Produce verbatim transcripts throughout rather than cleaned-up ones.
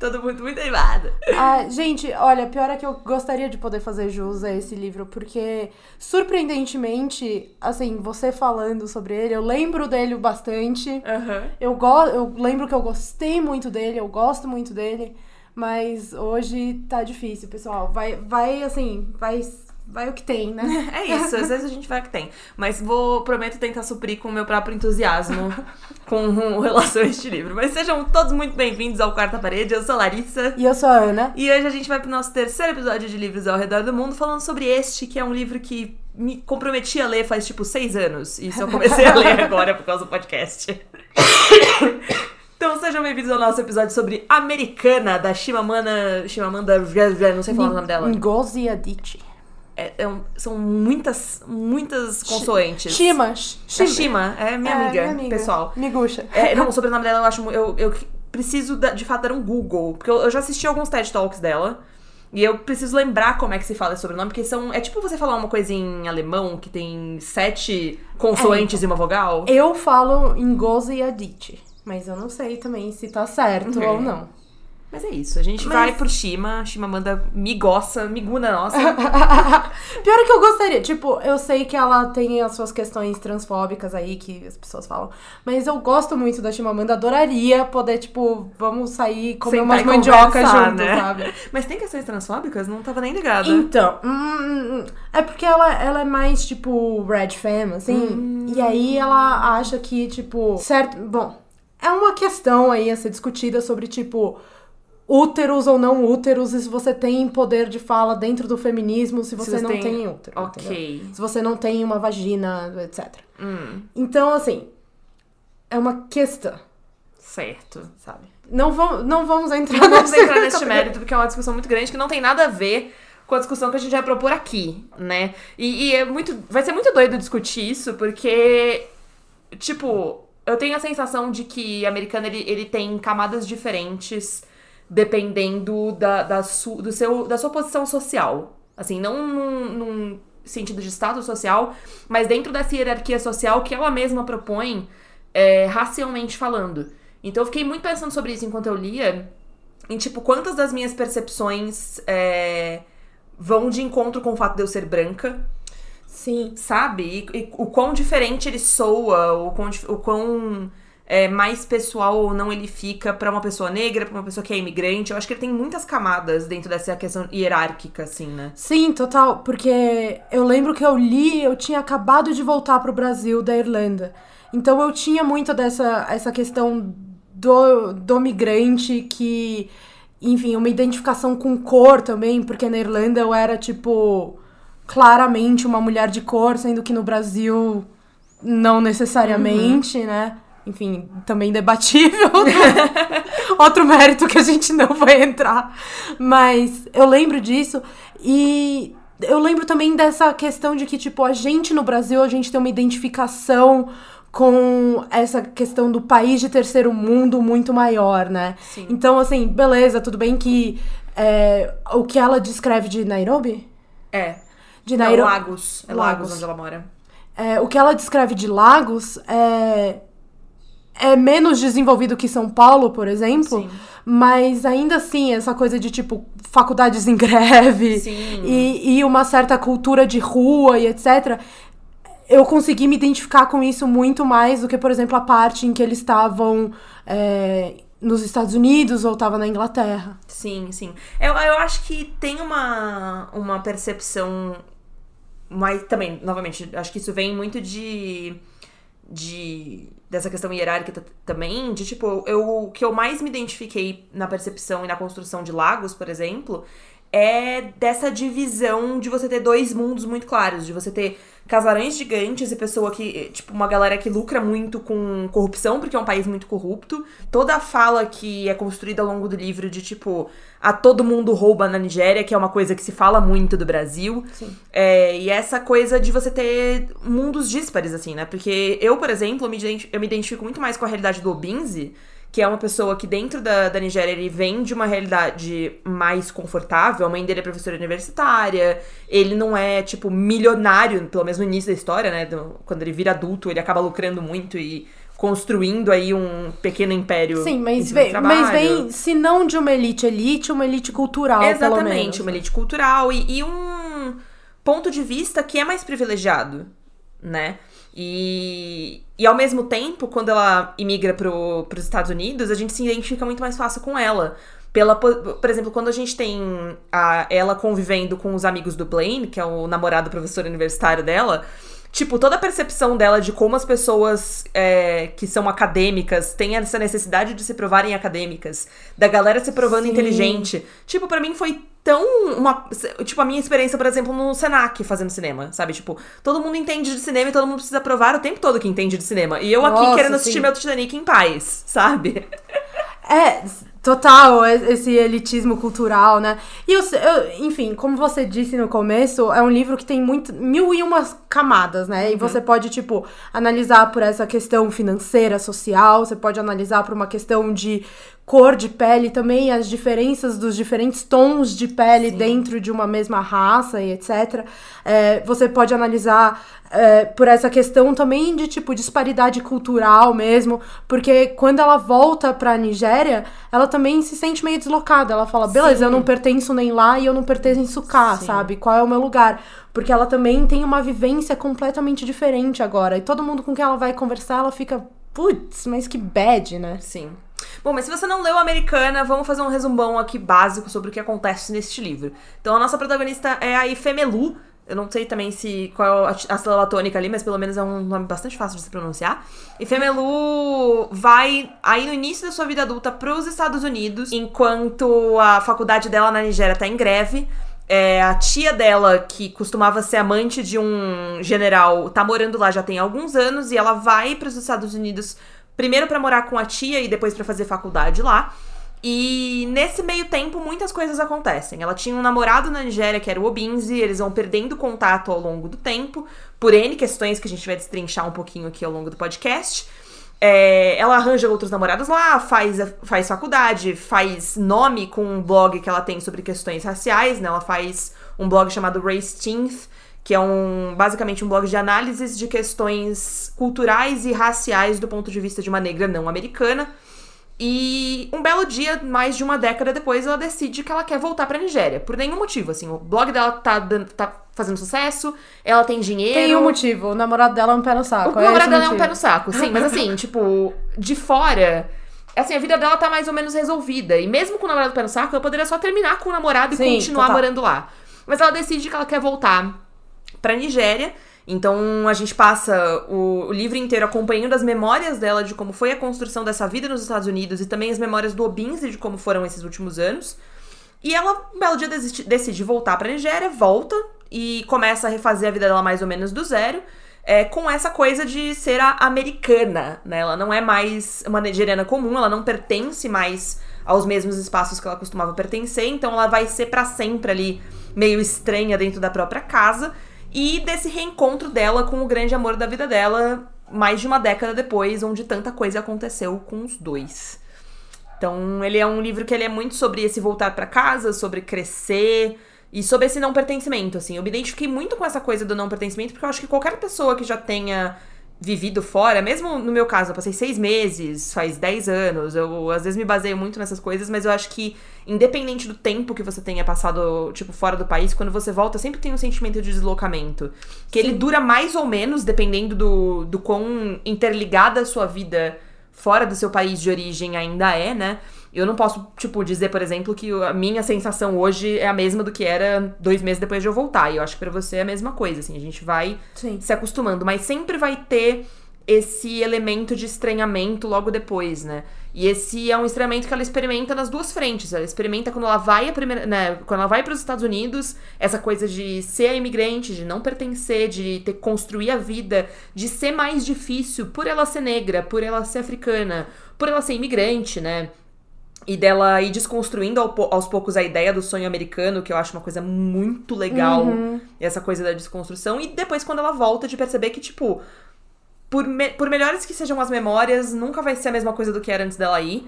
todo mundo muito animado. Ah, gente, olha, pior é que eu gostaria de poder fazer jus a esse livro, porque, surpreendentemente, assim, você falando sobre ele, eu lembro dele bastante. Uhum. Eu, go- eu lembro que eu gostei muito dele, eu gosto muito dele, mas hoje tá difícil, pessoal. Vai, vai assim, vai... Vai o que tem, né? É isso, às vezes a gente vai o que tem. Mas vou, prometo tentar suprir com o meu próprio entusiasmo com relação a este livro. Mas sejam todos muito bem-vindos ao Quarta Parede. Eu sou a Larissa. E eu sou a Ana. E hoje a gente vai pro nosso terceiro episódio de Livros ao Redor do Mundo, falando sobre este, que é um livro que me comprometi a ler faz, tipo, seis anos. E só comecei a ler agora por causa do podcast. Então sejam bem-vindos ao nosso episódio sobre Americana, da Chimamanda... Chimamanda... Não sei falar o nome dela. Ngozi Adichie. É, é um, são muitas, muitas consoantes. Shima. É Shima, é minha, é, amiga, minha amiga, pessoal. Miguxa. É, não, o sobrenome dela eu acho... Eu, eu preciso, de fato, dar um Google. Porque eu, eu já assisti alguns TED Talks dela. E eu preciso lembrar como é que se fala esse sobrenome. Porque são... É tipo você falar uma coisa em alemão que tem sete consoantes é, e uma vogal. Eu falo Ngozi Adichie. Mas eu não sei também se tá certo uhum. ou não. Mas é isso, a gente Mas... vai pro Shima, Shima manda migoça, miguna nossa. Pior é que eu gostaria, tipo, eu sei que ela tem as suas questões transfóbicas aí, que as pessoas falam, mas eu gosto muito da Chimamanda, adoraria poder, tipo, vamos sair comer umas mandiocas juntos, né? Sabe? Mas tem questões transfóbicas? Não tava nem ligada. Então, hum, é porque ela, ela é mais, tipo, red femme, assim, hum. E aí ela acha que, tipo, certo, bom, é uma questão aí a ser discutida sobre, tipo... úteros ou não úteros, e se você tem poder de fala dentro do feminismo, se você, se você não tem, tem útero. Ok. Entendeu? Se você não tem uma vagina, etcétera. Hum. Então, assim, é uma questão. Certo. Sabe? Não, vamos, não vamos entrar Não vamos nesse entrar neste mérito, porque é uma discussão muito grande que não tem nada a ver com a discussão que a gente vai propor aqui, né? E, e é muito, vai ser muito doido discutir isso, porque, tipo, eu tenho a sensação de que o americano, ele, ele tem camadas diferentes dependendo da, da, su, do seu, da sua posição social. Assim, não num, num sentido de status social, mas dentro dessa hierarquia social que ela mesma propõe, é, racialmente falando. Então eu fiquei muito pensando sobre isso enquanto eu lia, em tipo, quantas das minhas percepções é, vão de encontro com o fato de eu ser branca. Sim. Sabe? E, e o quão diferente ele soa, o quão... O quão É, mais pessoal ou não ele fica pra uma pessoa negra, pra uma pessoa que é imigrante. Eu acho que ele tem muitas camadas dentro dessa questão hierárquica, assim, né? Sim, total. Porque eu lembro que eu li, eu tinha acabado de voltar pro Brasil da Irlanda. Então eu tinha muito dessa essa questão do, do migrante que... Enfim, uma identificação com cor também, porque na Irlanda eu era, tipo, claramente uma mulher de cor, sendo que no Brasil não necessariamente, uhum. né? Enfim, também debatível. Outro mérito que a gente não vai entrar. Mas eu lembro disso. E eu lembro também dessa questão de que, tipo, a gente no Brasil, a gente tem uma identificação com essa questão do país de terceiro mundo muito maior, né? Sim. Então, assim, beleza, tudo bem que é, o que ela descreve de Nairobi? É. De Nairobi. Não, Lagos. É Lagos, Lagos onde ela mora. É, o que ela descreve de Lagos é... é menos desenvolvido que São Paulo, por exemplo. Sim. Mas ainda assim, essa coisa de, tipo, faculdades em greve. Sim. E, e uma certa cultura de rua e etcétera. Eu consegui me identificar com isso muito mais do que, por exemplo, a parte em que eles estavam é, nos Estados Unidos ou estavam na Inglaterra. Sim, sim. Eu, eu acho que tem uma, uma percepção... Mas também, novamente, acho que isso vem muito de... de dessa questão hierárquica t- também, de tipo, eu, o que eu mais me identifiquei na percepção e na construção de Lagos, por exemplo, é dessa divisão de você ter dois mundos muito claros, de você ter casarões gigantes e pessoa que, tipo, uma galera que lucra muito com corrupção, porque é um país muito corrupto. Toda a fala que é construída ao longo do livro de, tipo, a todo mundo rouba na Nigéria, que é uma coisa que se fala muito do Brasil. Sim. É, e essa coisa de você ter mundos díspares, assim, né? Porque eu, por exemplo, eu me, identi- eu me identifico muito mais com a realidade do Obinze, que é uma pessoa que dentro da, da Nigéria, ele vem de uma realidade mais confortável. A mãe dele é professora universitária, ele não é, tipo, milionário, pelo menos no início da história, né? Do, quando ele vira adulto, ele acaba lucrando muito e construindo aí um pequeno império. Sim, mas vem, mas vem, se não de uma elite elite, uma elite cultural, Exatamente, pelo menos. Uma elite cultural e, e um ponto de vista que é mais privilegiado, né? E, e ao mesmo tempo, quando ela imigra pro, pros Estados Unidos, a gente se identifica muito mais fácil com ela. Pela, por exemplo, quando a gente tem a, ela convivendo com os amigos do Blaine, que é o namorado professor universitário dela, tipo, toda a percepção dela de como as pessoas é, que são acadêmicas têm essa necessidade de se provarem acadêmicas, da galera se provando Sim. inteligente. Tipo, pra mim foi tão uma... Tipo, a minha experiência, por exemplo, no Senac fazendo cinema, sabe? Tipo, todo mundo entende de cinema e todo mundo precisa provar o tempo todo que entende de cinema. E eu aqui Nossa, querendo sim. assistir meu Titanic em paz, sabe? É... Total, esse elitismo cultural, né? E, eu, eu, enfim, como você disse no começo, é um livro que tem muito, mil e umas camadas, né? E uhum. você pode, tipo, analisar por essa questão financeira, social, você pode analisar por uma questão de cor de pele também, as diferenças dos diferentes tons de pele Sim. dentro de uma mesma raça e etcétera. É, você pode analisar é, por essa questão também de, tipo, disparidade cultural mesmo, porque quando ela volta pra Nigéria, ela também se sente meio deslocada. Ela fala, beleza, Sim. eu não pertenço nem lá e eu não pertenço cá, Sim. sabe? Qual é o meu lugar? Porque ela também tem uma vivência completamente diferente agora. E todo mundo com quem ela vai conversar, ela fica, putz, mas que bad, né? Sim. Bom, mas se você não leu Americana, vamos fazer um resumão aqui básico sobre o que acontece neste livro. Então, a nossa protagonista é a Ifemelu. Eu não sei também se qual é a sílaba tônica ali, mas pelo menos é um nome bastante fácil de se pronunciar. Ifemelu vai, aí no início da sua vida adulta, para os Estados Unidos, enquanto a faculdade dela na Nigéria tá em greve. É, a tia dela, que costumava ser amante de um general, tá morando lá já tem alguns anos, e ela vai para os Estados Unidos primeiro pra morar com a tia e depois pra fazer faculdade lá. E nesse meio tempo, muitas coisas acontecem. Ela tinha um namorado na Nigéria, que era o Obinze, eles vão perdendo contato ao longo do tempo, por N questões que a gente vai destrinchar um pouquinho aqui ao longo do podcast. É, ela arranja outros namorados lá, faz, faz faculdade, faz nome com um blog que ela tem sobre questões raciais, né? Ela faz um blog chamado Race Teens, que é um, basicamente um blog de análises de questões culturais e raciais do ponto de vista de uma negra não americana. E um belo dia, mais de uma década depois, ela decide que ela quer voltar pra Nigéria. Por nenhum motivo, assim. O blog dela tá, dando, tá fazendo sucesso, ela tem dinheiro... Tem um motivo. O namorado dela é um pé no saco. O é namorado dela é um pé no saco, sim. Mas assim, tipo, de fora... Assim, a vida dela tá mais ou menos resolvida. E mesmo com o namorado pé no saco, ela poderia só terminar com o namorado e sim, continuar total. morando lá. Mas ela decide que ela quer voltar pra Nigéria. Então a gente passa o, o livro inteiro acompanhando as memórias dela de como foi a construção dessa vida nos Estados Unidos e também as memórias do Obinze de como foram esses últimos anos. E ela, um belo dia, decide, decide voltar pra Nigéria, volta e começa a refazer a vida dela mais ou menos do zero, é, com essa coisa de ser a americana, né? Ela não é mais uma nigeriana comum, ela não pertence mais aos mesmos espaços que ela costumava pertencer, então ela vai ser pra sempre ali meio estranha dentro da própria casa. E desse reencontro dela com o grande amor da vida dela, mais de uma década depois, onde tanta coisa aconteceu com os dois. Então, ele é um livro que ele é muito sobre esse voltar pra casa, sobre crescer e sobre esse não pertencimento, assim. Eu me identifiquei muito com essa coisa do não pertencimento, porque eu acho que qualquer pessoa que já tenha vivido fora, mesmo no meu caso, eu passei seis meses, faz dez anos, eu às vezes me baseio muito nessas coisas, mas eu acho que, independente do tempo que você tenha passado, tipo, fora do país, quando você volta, sempre tem um sentimento de deslocamento. Que Sim. ele dura mais ou menos, dependendo do, do quão interligada a sua vida fora do seu país de origem ainda é, né? Eu não posso, tipo, dizer, por exemplo, que a minha sensação hoje é a mesma do que era dois meses depois de eu voltar. E eu acho que pra você é a mesma coisa, assim. A gente vai Sim. se acostumando. Mas sempre vai ter esse elemento de estranhamento logo depois, né? E esse é um estranhamento que ela experimenta nas duas frentes. Ela experimenta quando ela vai a primeira, né, quando ela vai para os Estados Unidos, essa coisa de ser imigrante, de não pertencer, de ter que construir a vida, de ser mais difícil por ela ser negra, por ela ser africana, por ela ser imigrante, né? E dela ir desconstruindo aos poucos a ideia do sonho americano, que eu acho uma coisa muito legal. Uhum. Essa coisa da desconstrução. E depois, quando ela volta, de perceber que, tipo, por, me- por melhores que sejam as memórias, nunca vai ser a mesma coisa do que era antes dela ir.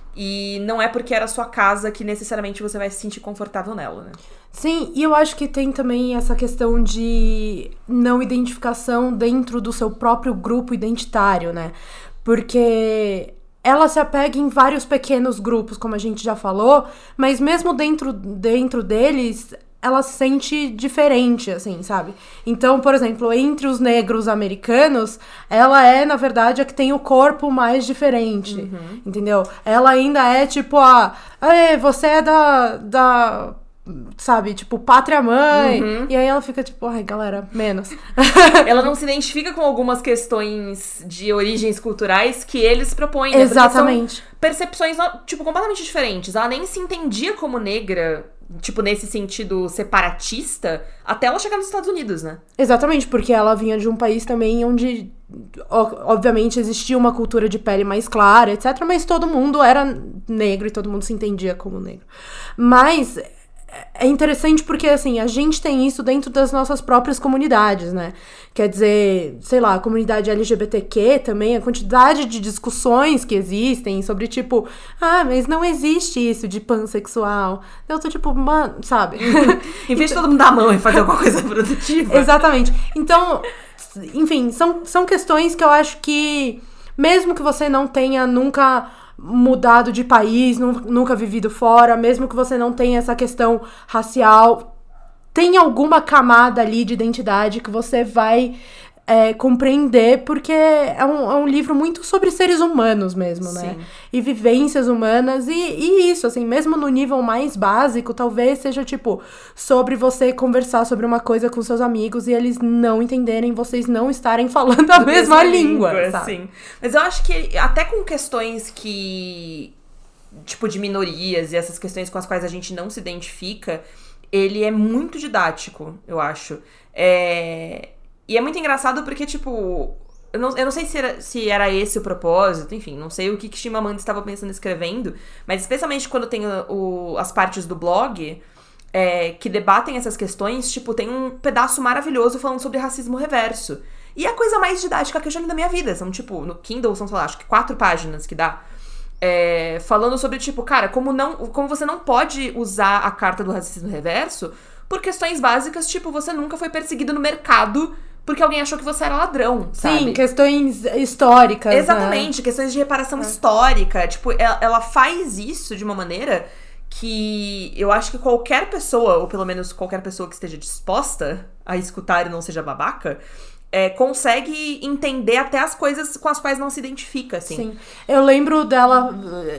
E não é porque era a sua casa que necessariamente você vai se sentir confortável nela, né? Sim, e eu acho que tem também essa questão de não identificação dentro do seu próprio grupo identitário, né? Porque ela se apega em vários pequenos grupos, como a gente já falou, mas mesmo dentro, dentro deles, ela se sente diferente, assim, sabe? Então, por exemplo, entre os negros americanos, ela é, na verdade, a que tem o corpo mais diferente, uhum. entendeu? Ela ainda é, tipo, a... Ei, você é da... da sabe, tipo, pátria mãe. Uhum. E aí ela fica, tipo, ai, galera, menos. Ela não se identifica com algumas questões de origens culturais que eles propõem, né? Exatamente. São percepções, tipo, completamente diferentes. Ela nem se entendia como negra, tipo, nesse sentido separatista, até ela chegar nos Estados Unidos, né? Exatamente, porque ela vinha de um país também onde, obviamente, existia uma cultura de pele mais clara, etcétera, mas todo mundo era negro e todo mundo se entendia como negro. Mas é interessante porque, assim, a gente tem isso dentro das nossas próprias comunidades, né? Quer dizer, sei lá, a comunidade L G B T Q também, a quantidade de discussões que existem sobre, tipo, ah, mas não existe isso de pansexual. Eu tô tipo, mano, sabe? Em vez de todo mundo dar a mão e fazer alguma coisa produtiva. Exatamente. Então, enfim, são, são questões que eu acho que, mesmo que você não tenha nunca mudado de país, nunca vivido fora, mesmo que você não tenha essa questão racial, tem alguma camada ali de identidade que você vai é, compreender, porque é um, é um livro muito sobre seres humanos mesmo, né? Sim. E vivências humanas, e, e isso, assim, mesmo no nível mais básico, talvez seja, tipo, sobre você conversar sobre uma coisa com seus amigos e eles não entenderem, vocês não estarem falando a mesma, mesma língua, língua sabe? Sim. Mas eu acho que até com questões que, tipo, de minorias e essas questões com as quais a gente não se identifica, ele é muito didático, eu acho. É... E é muito engraçado porque, tipo, eu não, eu não sei se era, se era esse o propósito, enfim, não sei o que, que Chimamanda estava pensando escrevendo, mas especialmente quando tem o, o, as partes do blog é, que debatem essas questões, tipo, tem um pedaço maravilhoso falando sobre racismo reverso. E é a coisa mais didática que eu já li na minha vida. São, tipo, no Kindle, são, sei lá, acho que quatro páginas que dá. É, falando sobre, tipo, cara, como, não, como você não pode usar a carta do racismo reverso por questões básicas, tipo, você nunca foi perseguido no mercado porque alguém achou que você era ladrão, sabe? Sim, questões históricas. Exatamente, né? Questões de reparação é. histórica. Tipo, ela, ela faz isso de uma maneira que eu acho que qualquer pessoa, ou pelo menos qualquer pessoa que esteja disposta a escutar e não seja babaca, é, consegue entender até as coisas com as quais não se identifica, assim. Sim. Eu lembro dela...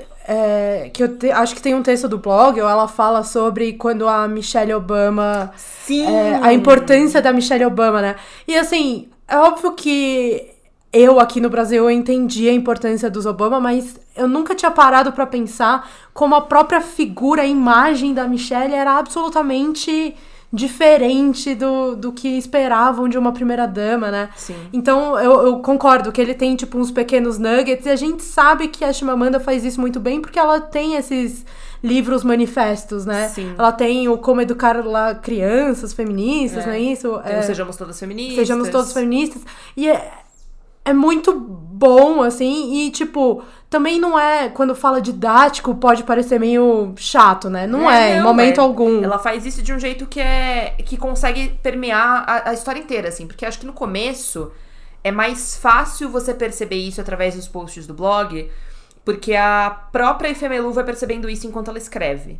É, que eu te, acho que tem um texto do blog, ou ela fala sobre quando a Michelle Obama... Sim! É, a importância da Michelle Obama, né? E assim, é óbvio que eu aqui no Brasil eu entendi a importância dos Obama, mas eu nunca tinha parado pra pensar como a própria figura, a imagem da Michelle era absolutamente diferente do, do que esperavam de uma primeira-dama, né? Sim. Então, eu, eu concordo que ele tem, tipo, uns pequenos nuggets, e a gente sabe que a Chimamanda faz isso muito bem, porque ela tem esses livros manifestos, né? Sim. Ela tem o Como Educar lá Crianças Feministas, é. não é isso? Tem é, o Sejamos Todas Feministas. Sejamos Todas Feministas. E é, é muito bom, assim, e, tipo, também não é, quando fala didático, pode parecer meio chato, né? Não é, é não, em momento é. algum. Ela faz isso de um jeito que é que consegue permear a, a história inteira, assim, porque acho que no começo é mais fácil você perceber isso através dos posts do blog, porque a própria Ifemelu vai percebendo isso enquanto ela escreve.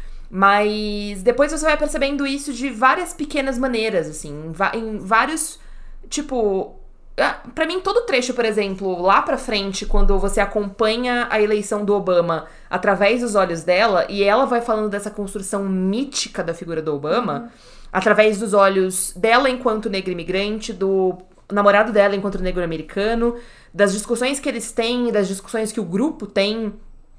Mas depois você vai percebendo isso de várias pequenas maneiras, assim, em, em vários, tipo... Pra mim, todo trecho, por exemplo, lá pra frente, quando você acompanha a eleição do Obama através dos olhos dela, e ela vai falando dessa construção mítica da figura do Obama, uhum. através dos olhos dela enquanto negra imigrante, do namorado dela enquanto negro americano, das discussões que eles têm, das discussões que o grupo tem,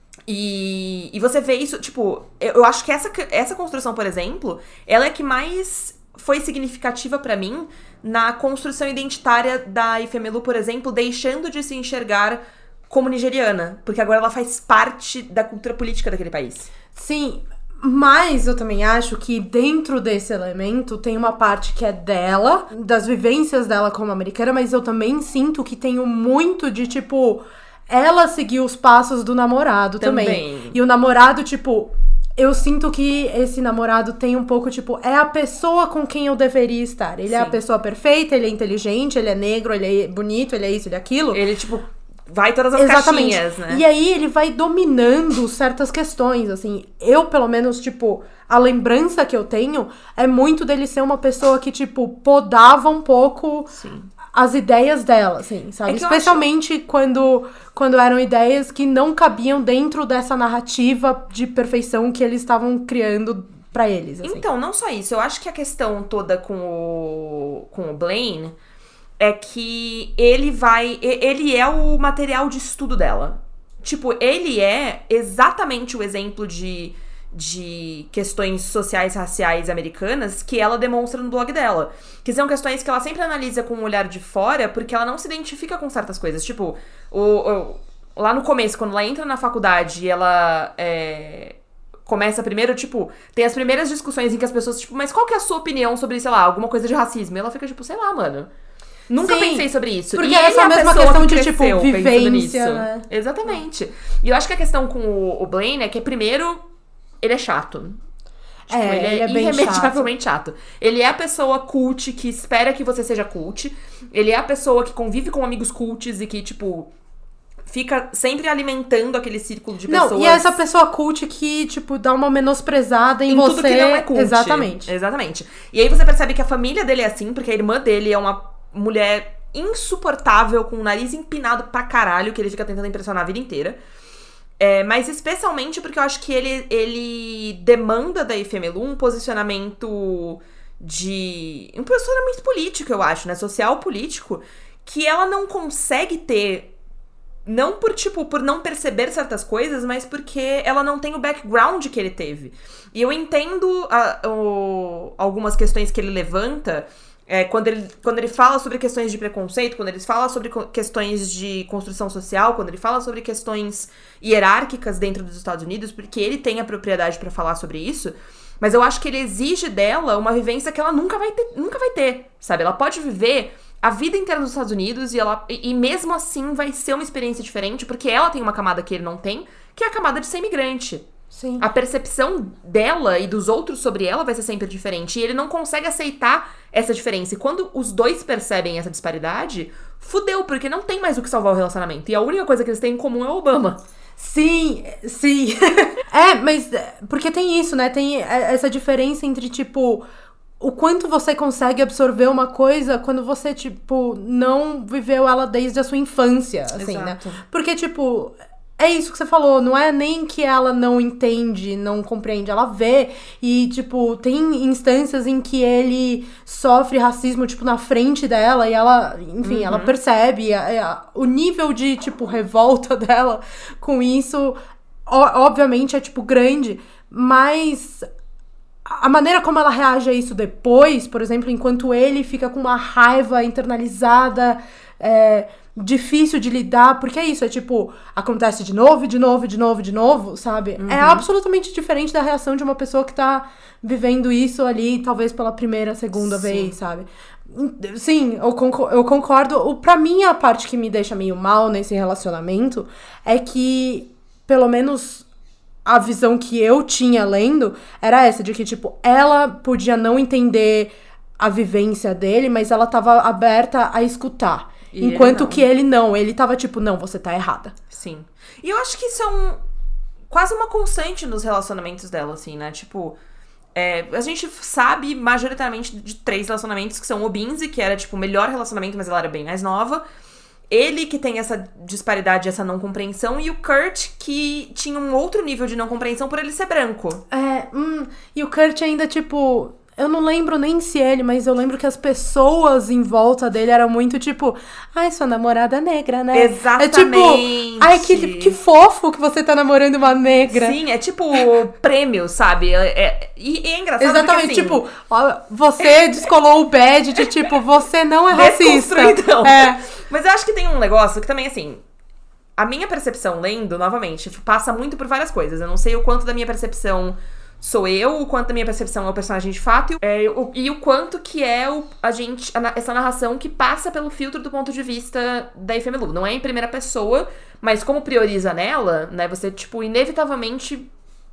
e, e você vê isso, tipo, eu, eu acho que essa, essa construção, por exemplo, ela é que mais foi significativa pra mim na construção identitária da Ifemelu, por exemplo, deixando de se enxergar como nigeriana, porque agora ela faz parte da cultura política daquele país. Sim, mas eu também acho que dentro desse elemento tem uma parte que é dela, das vivências dela como americana, mas eu também sinto que tem muito de, tipo, ela seguir os passos do namorado também. também. E o namorado, tipo... Eu sinto que esse namorado tem um pouco, tipo, é a pessoa com quem eu deveria estar. Ele Sim. é a pessoa perfeita, ele é inteligente, ele é negro, ele é bonito, ele é isso, ele é aquilo. Ele, tipo, vai todas as Exatamente. caixinhas, né? E aí ele vai dominando certas questões, assim. Eu, pelo menos, tipo, a lembrança que eu tenho é muito dele ser uma pessoa que, tipo, podava um pouco Sim. as ideias dela, assim, sabe? É que eu Especialmente acho... quando, quando eram ideias que não cabiam dentro dessa narrativa de perfeição que eles estavam criando pra eles, assim. Então, não só isso. Eu acho que a questão toda com o, com o Blaine é que ele vai... Ele é o material de estudo dela. Tipo, ele é exatamente o exemplo de... de questões sociais, raciais americanas que ela demonstra no blog dela. Que são questões que ela sempre analisa com um olhar de fora, porque ela não se identifica com certas coisas. Tipo, o, o, lá no começo, quando ela entra na faculdade e ela é, começa primeiro, tipo, tem as primeiras discussões em que as pessoas, tipo, mas qual que é a sua opinião sobre, sei lá, alguma coisa de racismo? E ela fica, tipo, sei lá, mano. Nunca Sim, pensei sobre isso. Porque e essa ele é a mesma pessoa questão que de, cresceu tipo, pensando nisso. vivência, né? Exatamente. E eu acho que a questão com o, o Blaine é que, primeiro, ele é chato. Tipo, É, ele é, ele é bem irremediavelmente chato. Ele é a pessoa cult que espera que você seja cult. Ele é a pessoa que convive com amigos cults e que, tipo, fica sempre alimentando aquele círculo de pessoas. Não, e é essa pessoa cult que, tipo, dá uma menosprezada em, em você. tudo que não é cult. Exatamente. Exatamente. E aí você percebe que a família dele é assim, porque a irmã dele é uma mulher insuportável, com o nariz empinado pra caralho, que ele fica tentando impressionar a vida inteira. É, mas especialmente porque eu acho que ele, ele demanda da Ifemelu um posicionamento de... um posicionamento político, eu acho, né? Social político, que ela não consegue ter, não por, tipo, por não perceber certas coisas, mas porque ela não tem o background que ele teve. E eu entendo a, o, algumas questões que ele levanta... É, quando, ele, quando ele fala sobre questões de preconceito, quando ele fala sobre co- questões de construção social, quando ele fala sobre questões hierárquicas dentro dos Estados Unidos, porque ele tem a propriedade pra falar sobre isso, mas eu acho que ele exige dela uma vivência que ela nunca vai ter, nunca vai ter, sabe? Ela pode viver a vida inteira nos Estados Unidos e, ela, e, e mesmo assim vai ser uma experiência diferente, porque ela tem uma camada que ele não tem, que é a camada de ser imigrante. Sim. A percepção dela e dos outros sobre ela vai ser sempre diferente. E ele não consegue aceitar essa diferença. E quando os dois percebem essa disparidade, fudeu, porque não tem mais o que salvar o relacionamento. E a única coisa que eles têm em comum é o Obama. Sim, sim. É, mas... Porque tem isso, né? Tem essa diferença entre, tipo... O quanto você consegue absorver uma coisa quando você, tipo, não viveu ela desde a sua infância, assim, Exato. né? Porque, tipo... É isso que você falou, não é nem que ela não entende, não compreende, ela vê e, tipo, tem instâncias em que ele sofre racismo, tipo, na frente dela e ela, enfim, Uhum. ela percebe a, a, o nível de, tipo, revolta dela com isso, o- obviamente é, tipo, grande, mas a maneira como ela reage a isso depois, por exemplo, enquanto ele fica com uma raiva internalizada, é... difícil de lidar, porque é isso, é tipo, acontece de novo, de novo, de novo, de novo, sabe? Uhum. É absolutamente diferente da reação de uma pessoa que tá vivendo isso ali, talvez pela primeira, segunda Sim. vez, sabe? Sim, eu concordo, eu concordo. O, pra mim, a parte que me deixa meio mal nesse relacionamento é que, pelo menos, a visão que eu tinha lendo era essa, de que, tipo, ela podia não entender a vivência dele, mas ela tava aberta a escutar. E Enquanto ele não. que ele não, ele tava tipo, não, você tá errada. Sim. E eu acho que isso é um, quase uma constante nos relacionamentos dela, assim, né? Tipo, é, a gente sabe majoritariamente de três relacionamentos, que são o Binzi, que era, tipo, o melhor relacionamento, mas ela era bem mais nova. Ele, que tem essa disparidade, essa não compreensão. E o Kurt, que tinha um outro nível de não compreensão por ele ser branco. É, hum, e o Kurt ainda, tipo... Eu não lembro nem se ele, mas eu lembro que as pessoas em volta dele eram muito tipo... Ai, sua namorada negra, né? Exatamente. É tipo... Ai, que, que fofo que você tá namorando uma negra. Sim, é tipo prêmio, sabe? É, é, e, e é engraçado Exatamente, porque, assim, tipo... Ó, você descolou o badge de tipo... Você não é racista. desconstruidão. É. Mas eu acho que tem um negócio que também, assim... A minha percepção, lendo, novamente, passa muito por várias coisas. Eu não sei o quanto da minha percepção... sou eu, o quanto da minha percepção é o personagem de fato, é, o, e o quanto que é o, a gente, a, essa narração que passa pelo filtro do ponto de vista da Ifemelu. Não é em primeira pessoa, mas como prioriza nela, né, você, tipo, inevitavelmente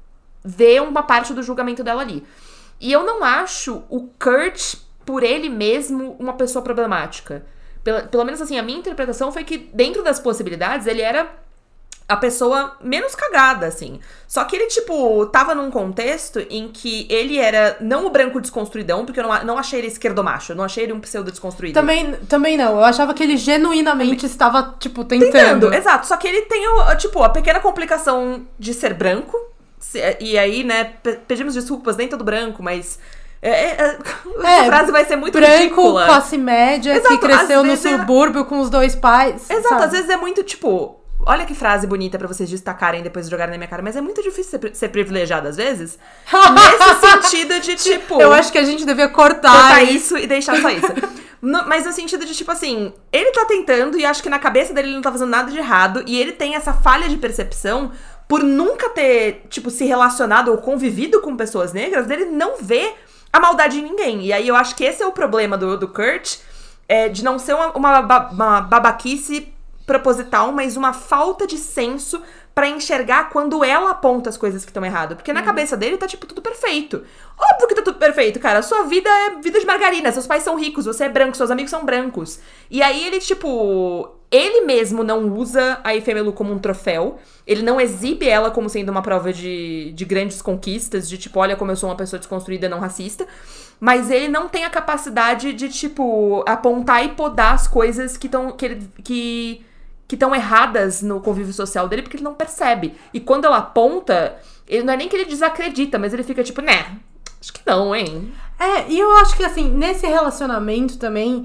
vê uma parte do julgamento dela ali. E eu não acho o Kurt, por ele mesmo, uma pessoa problemática. Pelo, pelo menos assim, a minha interpretação foi que dentro das possibilidades, ele era a pessoa menos cagada, assim. Só que ele, tipo, tava num contexto em que ele era não o branco desconstruidão, porque eu não, não achei ele esquerdomacho, eu não achei ele um pseudo desconstruído. Também, também não, eu achava que ele genuinamente estava, tipo, tentando. Tentando, exato. Só que ele tem, o, tipo, a pequena complicação de ser branco, e aí, né, pedimos desculpas, nem todo branco, mas... É, é, essa é, frase vai ser muito branco, ridícula. Classe média, exato, que cresceu no subúrbio é... com os dois pais. Exato, sabe? Às vezes é muito, tipo... Olha que frase bonita pra vocês destacarem e depois jogarem na minha cara. Mas é muito difícil ser, ser privilegiado, às vezes. Nesse sentido de, tipo... Eu acho que a gente devia cortar. Cortar isso e deixar só isso. No, mas no sentido de, tipo assim... Ele tá tentando e acho que na cabeça dele ele não tá fazendo nada de errado. E ele tem essa falha de percepção por nunca ter, tipo, se relacionado ou convivido com pessoas negras. Dele não ver a maldade em ninguém. E aí eu acho que esse é o problema do, do Kurt. É, de não ser uma, uma, uma babaquice... proposital, mas uma falta de senso pra enxergar quando ela aponta as coisas que estão erradas. Porque na uhum. cabeça dele tá, tipo, tudo perfeito. Óbvio que tá tudo perfeito, cara. Sua vida é vida de margarina. Seus pais são ricos, você é branco, seus amigos são brancos. E aí ele, tipo... Ele mesmo não usa a Ifemelu como um troféu. Ele não exibe ela como sendo uma prova de, de grandes conquistas. De, tipo, olha como eu sou uma pessoa desconstruída, não racista. Mas ele não tem a capacidade de, tipo, apontar e podar as coisas que estão... Que ele... Que... que estão erradas no convívio social dele, porque ele não percebe. E quando ela aponta, ele não é nem que ele desacredita, mas ele fica tipo, né, acho que não, hein? É, e eu acho que, assim, nesse relacionamento também,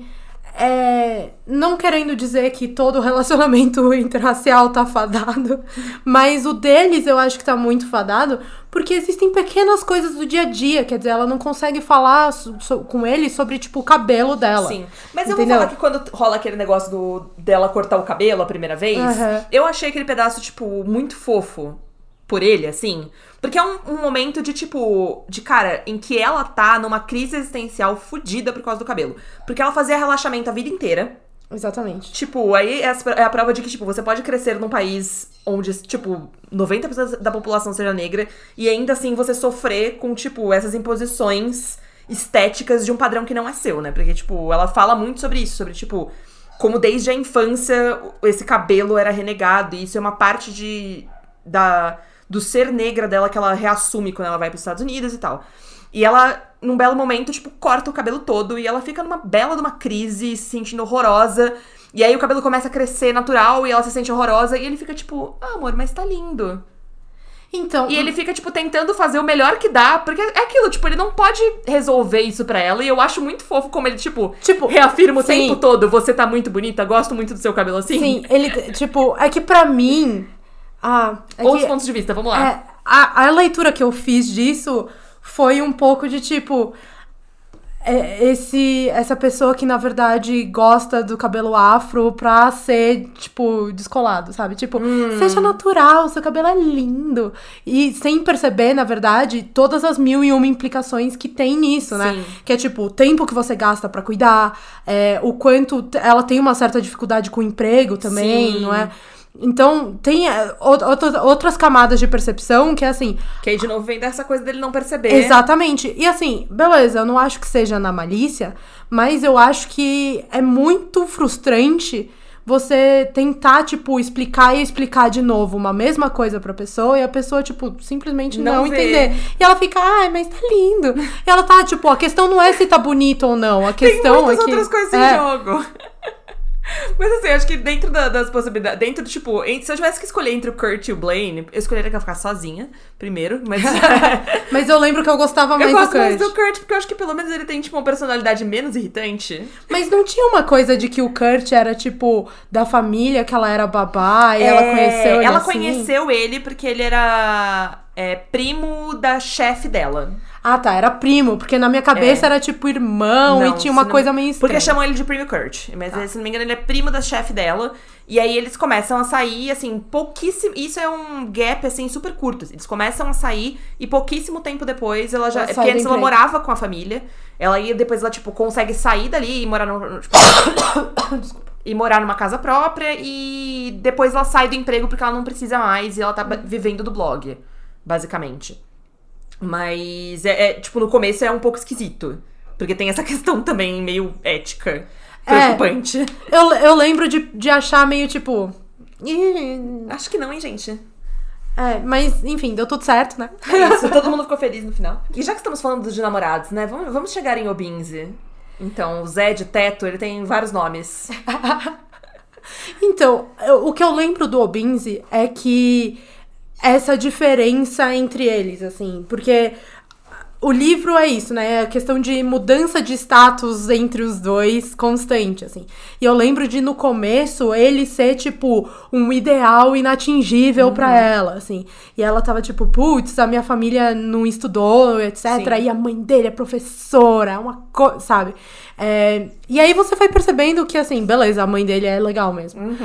é, não querendo dizer que todo relacionamento interracial tá fadado, mas o deles eu acho que tá muito fadado, porque existem pequenas coisas do dia a dia, quer dizer, ela não consegue falar so, so, com ele sobre, tipo, o cabelo dela. Sim, mas entendeu? Eu vou falar que quando rola aquele negócio do, dela cortar o cabelo a primeira vez, uhum. eu achei aquele pedaço, tipo, muito fofo por ele, assim, porque é um, um momento de, tipo, de, cara, em que ela tá numa crise existencial fodida por causa do cabelo. Porque ela fazia relaxamento a vida inteira. Exatamente. Tipo, aí é a, é a prova de que, tipo, você pode crescer num país onde, tipo, noventa por cento da população seja negra e ainda assim você sofrer com, tipo, essas imposições estéticas de um padrão que não é seu, né? Porque, tipo, ela fala muito sobre isso, sobre, tipo, como desde a infância esse cabelo era renegado e isso é uma parte de... da... do ser negra dela que ela reassume quando ela vai pros Estados Unidos e tal. E ela, num belo momento, tipo, corta o cabelo todo e ela fica numa bela de uma crise, se sentindo horrorosa. E aí o cabelo começa a crescer natural e ela se sente horrorosa e ele fica tipo, ah, amor, mas tá lindo. Então... E ele fica, tipo, tentando fazer o melhor que dá, porque é aquilo, tipo, ele não pode resolver isso pra ela. E eu acho muito fofo como ele, tipo, tipo reafirma o sim. tempo todo, você tá muito bonita, gosto muito do seu cabelo assim. Sim, ele, tipo, é que pra mim... Ah, é Outros que, pontos de vista, vamos lá. É, a, a leitura que eu fiz disso foi um pouco de tipo... É, esse, essa pessoa que, na verdade, gosta do cabelo afro pra ser, tipo, descolado, sabe? Tipo, hum. seja natural, seu cabelo é lindo. E sem perceber, na verdade, todas as mil e uma implicações que tem nisso, né? Sim. Que é, tipo, o tempo que você gasta pra cuidar, é, o quanto ela tem uma certa dificuldade com o emprego também, Sim. não é? Então, tem outras camadas de percepção que é assim... Que aí, de novo, vem dessa coisa dele não perceber. Exatamente. E assim, beleza, eu não acho que seja na malícia, mas eu acho que é muito frustrante você tentar, tipo, explicar e explicar de novo uma mesma coisa pra pessoa e a pessoa, tipo, simplesmente não, não entender. E ela fica, ai, mas tá lindo. E ela tá, tipo, a questão não é se tá bonito ou não, a questão tem muitas é que... outras coisas é, em jogo. Mas assim, acho que dentro da, das possibilidades, dentro do, tipo, se eu tivesse que escolher entre o Kurt e o Blaine, eu escolheria que ela ficasse sozinha, primeiro, mas... Mas eu lembro que eu gostava mais eu do Kurt. Eu gosto mais do Kurt, porque eu acho que pelo menos ele tem, tipo, uma personalidade menos irritante. Mas não tinha uma coisa de que o Kurt era, tipo, da família, que ela era babá, e é, ela conheceu ele Ela assim? conheceu ele porque ele era é, primo da chefe dela. Ah, tá, era primo, porque na minha cabeça é. era tipo irmão não, e tinha uma não... coisa meio estranha. Porque chamam ele de primo Kurt, mas tá. se não me engano ele é primo da chefe dela. E aí eles começam a sair, assim, pouquíssimo... Isso é um gap, assim, super curto. Eles começam a sair e pouquíssimo tempo depois ela já... Ela porque antes ela morava com a família. Ela ia, depois ela, tipo, consegue sair dali e morar no... Tipo, desculpa. E morar numa casa própria e depois ela sai do emprego porque ela não precisa mais e ela tá vivendo do blog, basicamente. Mas, é, é, tipo, no começo é um pouco esquisito. Porque tem essa questão também meio ética. preocupante. É, eu, eu lembro de, de achar meio tipo... Ih, acho que não, hein, gente? É, mas, enfim, deu tudo certo, né? É isso, todo mundo ficou feliz no final. E já que estamos falando de namorados, né? Vamos, vamos chegar em Obinze. Então, o Zé de Teto, ele tem vários nomes. Então, eu, o que eu lembro do Obinze é que essa diferença entre eles, assim, porque o livro é isso, né? É a questão de mudança de status entre os dois constante, assim. E eu lembro de, no começo, ele ser, tipo, um ideal inatingível uhum. pra ela, assim. E ela tava, tipo, putz, a minha família não estudou, etcétera. Sim. E a mãe dele é professora, é uma coisa, sabe? É... E aí você vai percebendo que, assim, beleza, a mãe dele é legal mesmo. Uhum.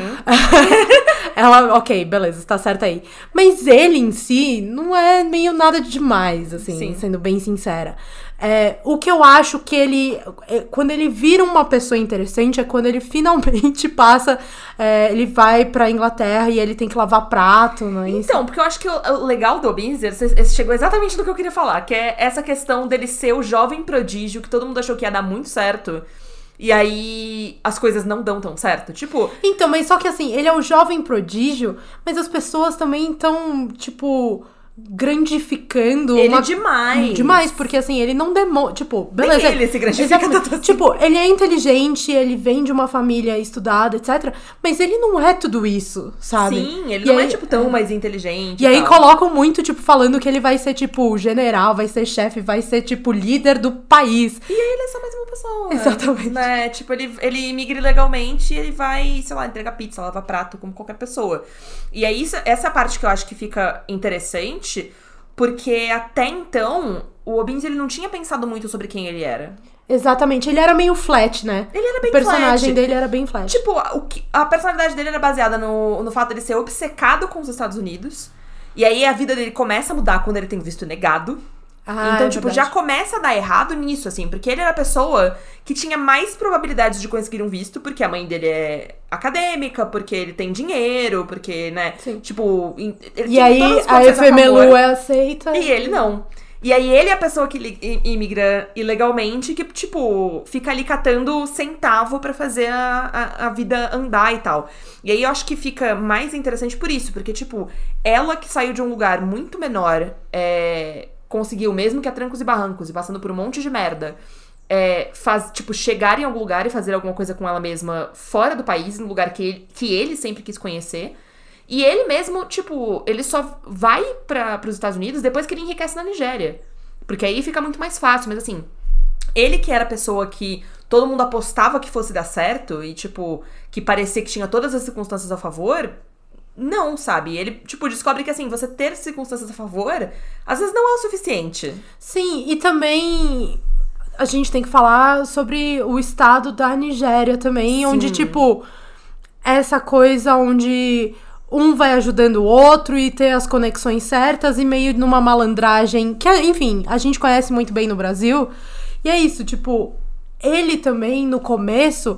Ela, ok, beleza, tá certa aí. Mas ele em si não é meio nada de demais, assim, Sim. sendo bem sincera. É, o que eu acho que ele... É, quando ele vira uma pessoa interessante é quando ele finalmente passa... É, ele vai pra Inglaterra e ele tem que lavar prato, não é isso? Então, porque eu acho que o, o legal do Obinzer, você chegou exatamente no que eu queria falar, que é essa questão dele ser o jovem prodígio que todo mundo achou que ia dar muito certo. E aí, as coisas não dão tão certo, tipo... Então, mas só que assim, ele é o jovem prodígio, mas as pessoas também estão, tipo... grandificando ele uma... demais demais, porque assim, ele não demora, tipo, beleza, nem ele se grandifica tanto assim. Tipo, ele é inteligente, ele vem de uma família estudada, etc, mas ele não é tudo isso, sabe? Sim, ele e não aí, é, tipo, tão mais inteligente e, e aí tal. colocam muito, tipo, falando que ele vai ser, tipo, general, vai ser chefe, vai ser, tipo, líder do país. E aí ele é só mais uma pessoa. Exatamente. Né? Tipo, ele, ele imigra ilegalmente e ele vai, sei lá, entregar pizza, lavar prato, como qualquer pessoa. E aí, isso, essa é a parte que eu acho que fica interessante, porque até então, o Obinze, ele não tinha pensado muito sobre quem ele era. Exatamente, ele era meio flat, né? Ele era bem flat. O personagem flat. dele era bem flat. Tipo, o que, a personalidade dele era baseada no, no fato dele ser obcecado com os Estados Unidos. E aí a vida dele começa a mudar quando ele tem visto negado. Ah, então, é tipo, verdade. já começa a dar errado nisso, assim. Porque ele era a pessoa que tinha mais probabilidades de conseguir um visto, porque a mãe dele é acadêmica, porque ele tem dinheiro, porque, né? Sim. Tipo, ele e aí a Efemelu é aceita. E ele não. E aí ele é a pessoa que imigra ilegalmente, que, tipo, fica ali catando centavo pra fazer a, a, a vida andar e tal. E aí eu acho que fica mais interessante por isso, porque, tipo, ela que saiu de um lugar muito menor, é, conseguiu, mesmo que a trancos e barrancos, e passando por um monte de merda, é, faz, tipo, chegar em algum lugar e fazer alguma coisa com ela mesma fora do país, num lugar que ele, que ele sempre quis conhecer. E ele mesmo, tipo, ele só vai para pros Estados Unidos depois que ele enriquece na Nigéria. Porque aí fica muito mais fácil. Mas assim, ele que era a pessoa que todo mundo apostava que fosse dar certo e, tipo, que parecia que tinha todas as circunstâncias a favor, não, sabe? Ele, tipo, descobre que, assim, você ter circunstâncias a favor, às vezes não é o suficiente. Sim, e também a gente tem que falar sobre o estado da Nigéria também, Sim. onde, tipo, essa coisa onde... um vai ajudando o outro e ter as conexões certas e meio numa malandragem que, enfim, a gente conhece muito bem no Brasil. E é isso, tipo, ele também, no começo,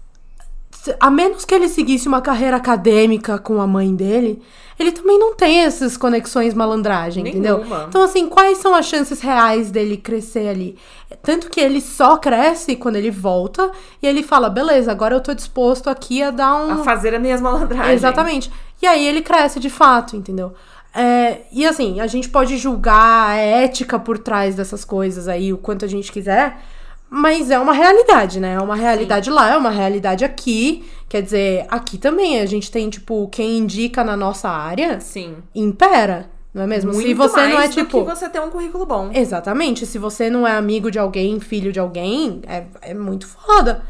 a menos que ele seguisse uma carreira acadêmica com a mãe dele, ele também não tem essas conexões malandragem, Nenhuma. Entendeu? Então, assim, quais são as chances reais dele crescer ali? Tanto que ele só cresce quando ele volta e ele fala, beleza, agora eu tô disposto aqui a dar um... a fazer as minhas malandragens. Exatamente. E aí ele cresce de fato, entendeu? É, e assim, a gente pode julgar a ética por trás dessas coisas aí, o quanto a gente quiser, mas é uma realidade, né? É uma realidade Sim. lá, é uma realidade aqui. Quer dizer, aqui também a gente tem, tipo, quem indica na nossa área Sim. impera, não é mesmo? Muito se você mais não é do tipo. que você ter um currículo bom. Exatamente. Se você não é amigo de alguém, filho de alguém, é, é muito foda.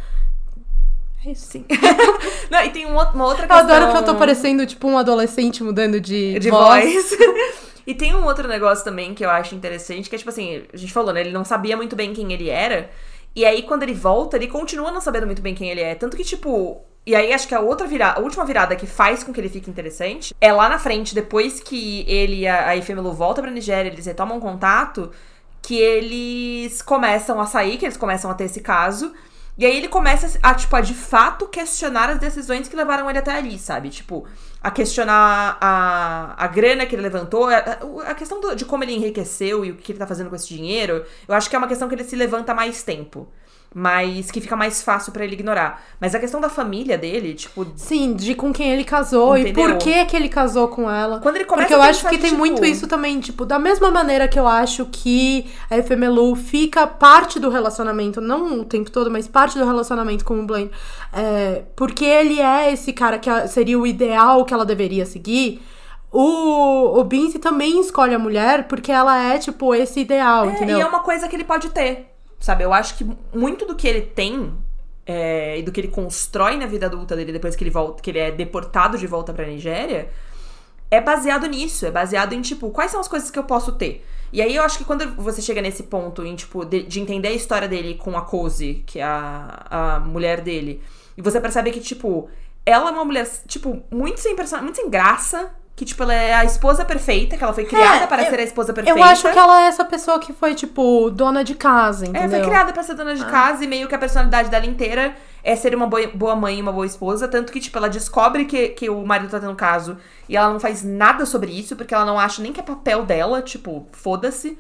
É isso. Sim. Não, e tem um, uma outra questão... Eu adoro que eu tô parecendo, tipo, um adolescente mudando de, de voz. voz. E tem um outro negócio também que eu acho interessante, que é, tipo assim, a gente falou, né? Ele não sabia muito bem quem ele era. E aí, quando ele volta, ele continua não sabendo muito bem quem ele é. Tanto que, tipo... E aí, acho que a outra virada, a última virada que faz com que ele fique interessante é lá na frente, depois que ele e a Efemelu voltam pra Nigéria, eles retomam contato, que eles começam a sair, que eles começam a ter esse caso... E aí ele começa a, tipo, a de fato questionar as decisões que levaram ele até ali, sabe? Tipo, a questionar a, a grana que ele levantou, a, a questão do, de como ele enriqueceu e o que ele tá fazendo com esse dinheiro. Eu acho que é uma questão que ele se levanta mais tempo. mas que fica mais fácil pra ele ignorar. Mas a questão da família dele, tipo... Sim, de com quem ele casou Entendeu? e por que que ele casou com ela. Quando ele começa Porque eu a acho pensar que de, tem tipo... muito isso também, tipo, da mesma maneira que eu acho que a Efemelu fica parte do relacionamento, não o tempo todo, mas parte do relacionamento com o Blaine, é, porque ele é esse cara que seria o ideal que ela deveria seguir. O, o Binzi também escolhe a mulher porque ela é, tipo, esse ideal, é, entendeu? E é uma coisa que ele pode ter, sabe? Eu acho que muito do que ele tem é, e do que ele constrói na vida adulta dele depois que ele, volta, que ele é deportado de volta pra Nigéria é baseado nisso. É baseado em, tipo, quais são as coisas que eu posso ter? E aí eu acho que quando você chega nesse ponto em, tipo, de, de entender a história dele com a Cozy, que é a, a mulher dele, e você percebe que, tipo, ela é uma mulher, tipo, muito sem person... muito sem graça. Que, tipo, ela é a esposa perfeita, que ela foi criada É, para eu- ser a esposa perfeita. Eu acho que ela é essa pessoa que foi, tipo, dona de casa, É, entendeu? foi criada pra ser dona de Ah. casa e meio que a personalidade dela inteira é ser uma boa, boa mãe e uma boa esposa. Tanto que, tipo, ela descobre que, que o marido tá tendo caso e ela não faz nada sobre isso, porque ela não acha nem que é papel dela, tipo, foda-se.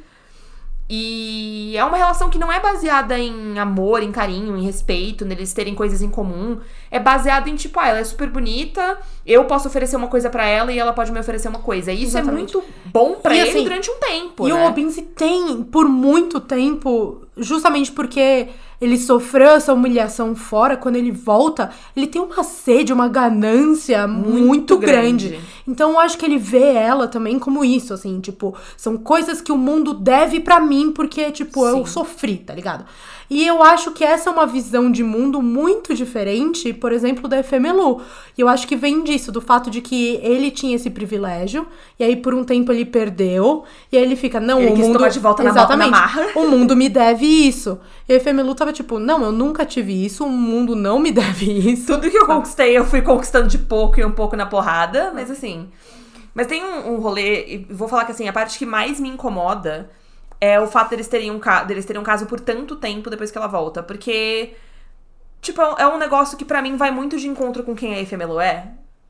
E é uma relação que não é baseada em amor, em carinho, em respeito, neles terem coisas em comum. É baseado em, tipo, ah, ela é super bonita, eu posso oferecer uma coisa pra ela e ela pode me oferecer uma coisa. E isso Exatamente. é muito bom pra E, ele assim, durante um tempo, E né? o Obinzi tem, por muito tempo, justamente porque ele sofreu essa humilhação fora, quando ele volta, ele tem uma sede, uma ganância muito, Muito grande. grande. Então eu acho que ele vê ela também como isso, assim, tipo, são coisas que o mundo deve pra mim, porque, tipo, eu Sim. sofri, tá ligado? E eu acho que essa é uma visão de mundo muito diferente, por exemplo, da Efemelu. E eu acho que vem disso, do fato de que ele tinha esse privilégio, e aí por um tempo ele perdeu, e aí ele fica, não, Ele o quis mundo... tomar de volta na, Exatamente. na marra. O mundo me deve isso. E a Efemelu tava tipo, não, eu nunca tive isso, o mundo não me deve isso. Tudo que eu conquistei, eu fui conquistando de pouco e um pouco na porrada, mas assim... Mas tem um, um rolê, e vou falar que assim, a parte que mais me incomoda é o fato deles terem um, ca- deles terem um caso por tanto tempo depois que ela volta. Porque, tipo, é um negócio que pra mim vai muito de encontro com quem a Efemelu é.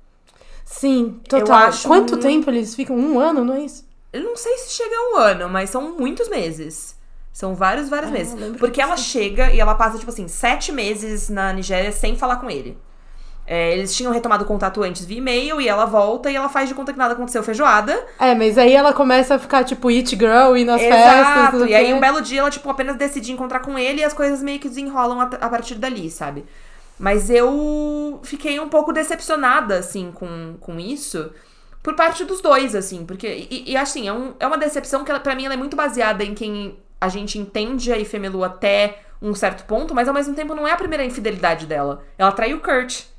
Sim, total. acho Quanto muito- tempo eles ficam? Um ano, não é isso? Eu não sei se chega a um ano, mas são muitos meses. São vários, vários Ah, eu meses. lembro que Porque ela sim. chega e ela passa, tipo assim, sete meses na Nigéria sem falar com ele. É, eles tinham retomado o contato antes via e-mail e ela volta e ela faz de conta que nada aconteceu, feijoada. É, mas aí ela começa a ficar, tipo, it girl, ir nas festas. Exato. não sei E aí o quê. um belo dia ela, tipo, apenas decide encontrar com ele e as coisas meio que desenrolam a, a partir dali, sabe? Mas eu fiquei um pouco decepcionada, assim, com, com isso. Por parte dos dois, assim. Porque, e, e assim, é, um, é uma decepção que ela, pra mim ela é muito baseada em quem a gente entende a Efemelu até um certo ponto, mas ao mesmo tempo não é a primeira infidelidade dela. Ela traiu o Kurt.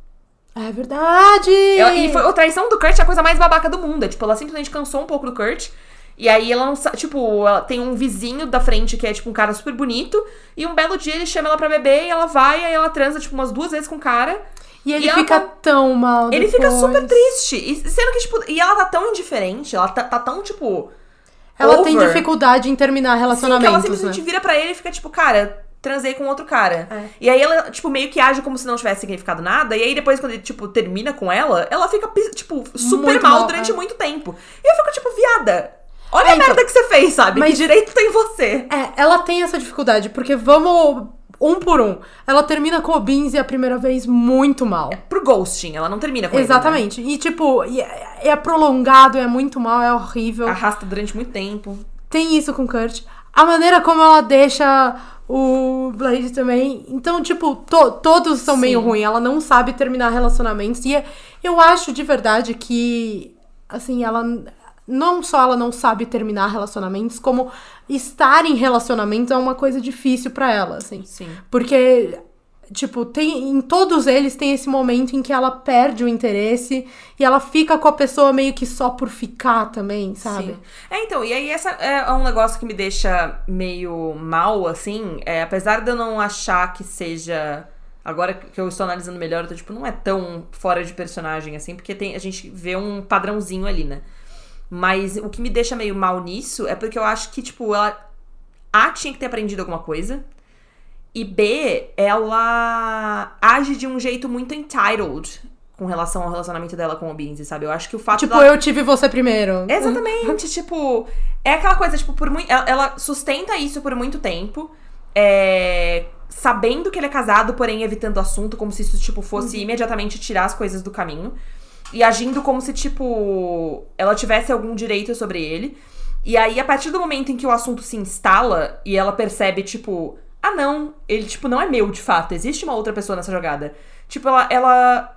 É verdade! Ela- e foi, a traição do Kurt é a coisa mais babaca do mundo. É, tipo, ela simplesmente cansou um pouco do Kurt. E aí ela não sabe. Tipo, ela tem um vizinho da frente que é, tipo, um cara super bonito. E um belo dia ele chama ela pra beber e ela vai, aí ela transa, tipo, umas duas vezes com o cara. E ele e ela fica tá- tão mal Ele depois. fica super triste. E sendo que, tipo, e ela tá tão indiferente, ela tá, tá tão, tipo. Ela tem over. dificuldade em terminar Sim, que ela relacionamentos, simplesmente né? vira pra ele e fica, tipo, cara, transei com outro cara. É. E aí ela, tipo, meio que age como se não tivesse significado nada. E aí depois, quando ele, tipo, termina com ela, ela fica, tipo, super Muito mal mal, durante é. muito tempo. E eu fico, tipo, viada, olha É, a então, merda que você fez, sabe? mas- Que direito tem você? É, ela tem essa dificuldade, porque vamos um por um. Ela termina com o Binzi a primeira vez muito mal. Pro ghosting, ela não termina com Exatamente. E, tipo, e é, é prolongado, é muito mal, é horrível. ele, né? Arrasta durante muito tempo. Tem isso com Kurt. A maneira como ela deixa o Blade também. Então, tipo, to- todos são Sim. meio ruins. Ela não sabe terminar relacionamentos. E é- eu acho de verdade que, assim, ela... Não só ela não sabe terminar relacionamentos, como estar em relacionamentos é uma coisa difícil pra ela, assim. Sim. Porque, tipo, tem, em todos eles tem esse momento em que ela perde o interesse e ela fica com a pessoa meio que só por ficar também, sabe? Sim. É, então, e aí essa é um negócio que me deixa meio mal, assim, é, apesar de eu não achar que seja... Agora que eu estou analisando melhor, eu tô, tipo, não é tão fora de personagem, assim, porque tem, a gente vê um padrãozinho ali, né? Mas o que me deixa meio mal nisso é porque eu acho que, tipo, ela... A, tinha que ter aprendido alguma coisa. E B, ela age de um jeito muito entitled com relação ao relacionamento dela com o Binzi, sabe? Eu acho que o fato Tipo, dela... eu tive você primeiro. Exatamente, tipo, é aquela coisa, tipo, por muito. Ela, ela sustenta isso por muito tempo. É, sabendo que ele é casado, porém evitando o assunto, como se isso, tipo, fosse uhum. imediatamente tirar as coisas do caminho. E agindo como se, tipo, ela tivesse algum direito sobre ele. E aí, a partir do momento em que o assunto se instala e ela percebe, tipo, ah, não, ele, tipo, não é meu, de fato. Existe uma outra pessoa nessa jogada. Tipo, ela, ela